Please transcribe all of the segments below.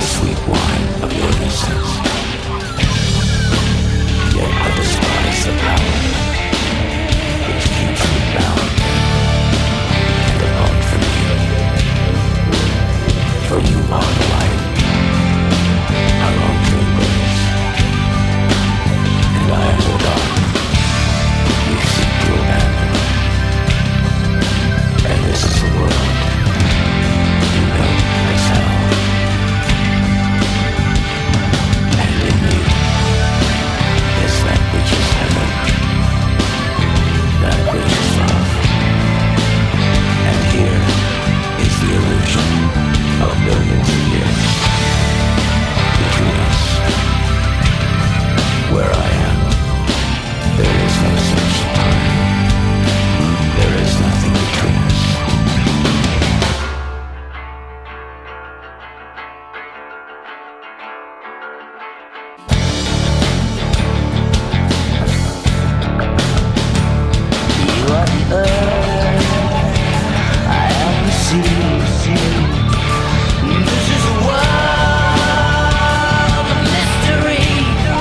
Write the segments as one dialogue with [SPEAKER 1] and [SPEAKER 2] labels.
[SPEAKER 1] sweet wine of your innocence. Yet I despise the power which keeps me bound and apart from you. For you are the light I long to embrace, and I am the dark you seek to abandon. And this is the world you know as hell. And in you is that which is heaven, that which is love. And here is the illusion of millions of years between us. Where I am, there is no such time. There is nothing between us. You are the earth, I am the sea. This is a world of mystery.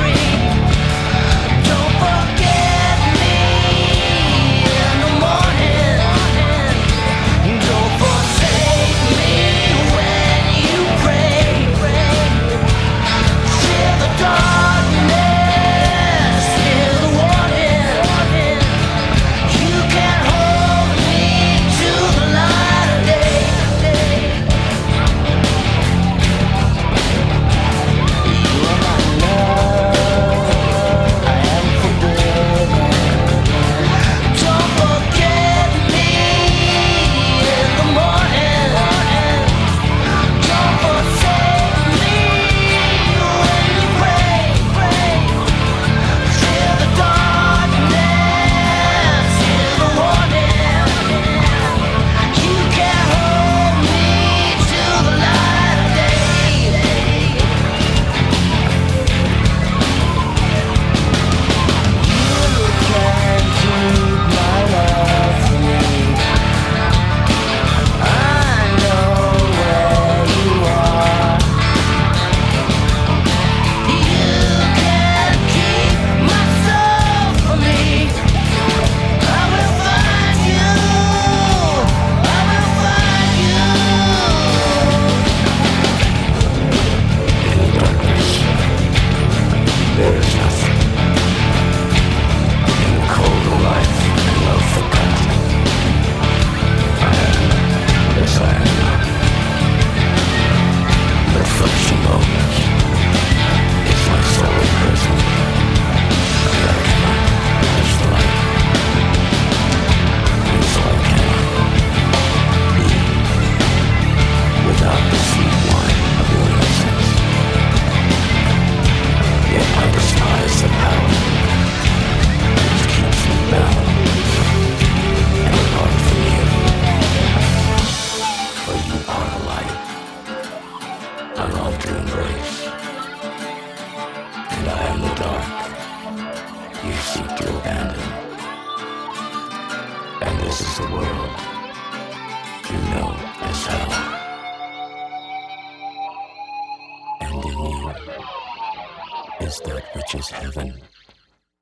[SPEAKER 1] Don't forget me in the morning. Don't forsake me when you pray. Fear the darkness, fear the warning. You can't hold me to the light of day. You are my love, I am forbidden. Don't forget me in the morning. Don't forsake me when you pray. Fear the darkness, hear the warning. You can't hold me to the light of day. You can't keep my love from me. I know where you are. You can't keep my soul from me. I will find you. I will find you. In the darkness, there is nothing. In the cold of life and love forgotten, I am as I am not. But flesh and bones is my soul in prison, and I cannot touch the light, and so I cannot be without the sweet wine of your innocence. Yet I despise the power which keeps me bound and apart from you. For you are the light I long to embrace, and I am the dark you seek to abandon. And this is the world you know as hell. And in you is that which is heaven.